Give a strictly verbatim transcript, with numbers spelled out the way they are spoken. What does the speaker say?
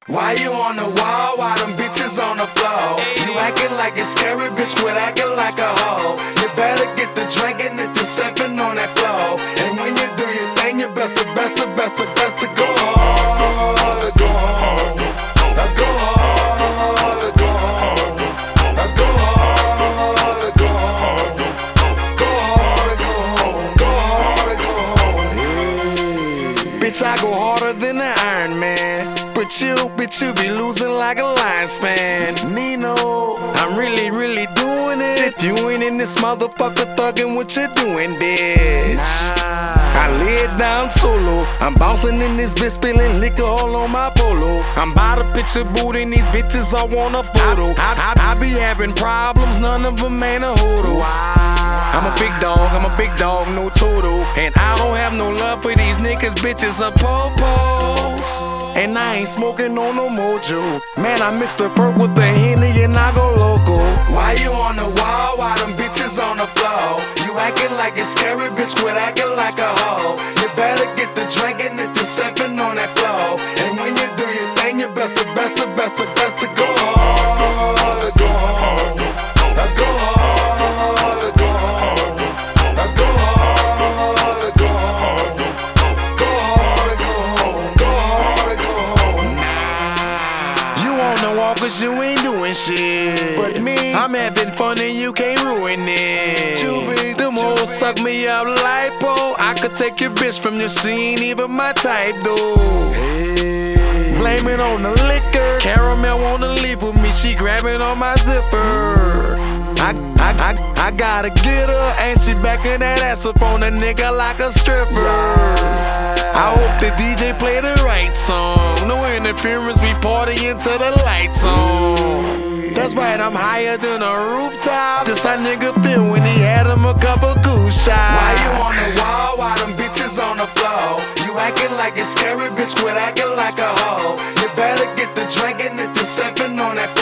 Why you on the wall while them bitches on the floor? You acting like it's scary, bitch, quit acting like a hoe. You better get the drinking if you're stepping on that floor. And when you do your thing, you best to, best to, best to, best to go hard, go hard, go hard, go hard, go hard, go hard, go hard, go hard, go hard, go hard. Bitch, I go harder than the Iron Man. But you, bitch, you be losing like a Lions fan. Nino, I'm really, really doing it. If you ain't in this motherfucker thuggin', what you doing, bitch? Nah. I lay it down solo. I'm bouncing in this bitch, spilling liquor all on my polo. I'm by the picture booty, and these bitches all want a photo. I, I, I be having problems, none of them ain't a hodl. I'm a big dog, I'm a big dog, no total. And I don't have no love for these niggas, bitches are po-pos. And I ain't smoking on no mojo. Man, I mixed the perk with the Henny and I go local. Why you on the wall while them bitches on the floor? You acting like it's scary, bitch, quit acting like a hoe. You better get the drinking if you're stepping on that floor. And when you do your thing, you best to, best to, best to, best to go hard, go hard, go hard, go hard, go hard, go hard, go hard, go hard, go hard, go hard. Nah. You on the wall cause you ain't doing shit. But me, I'm having fun and you can't ruin it. Juvie, them hoes suck me up lipo. I could take your bitch from your scene, even my type though. Hey. Blame it on the liquor. Caramel wanna leave with me, she grabbing on my zipper. I, I, I, I gotta get her, and she backing that ass up on a nigga like a stripper. I hope the D J play the right song. No interference, we party until the lights on. That's right, I'm higher than a rooftop. Just how nigga feel when he had him a couple cool shots. Why you on the wall while them bitches on the floor? You acting like it's scary, bitch, quit acting like a hoe. You better get the drinking if you're stepping on that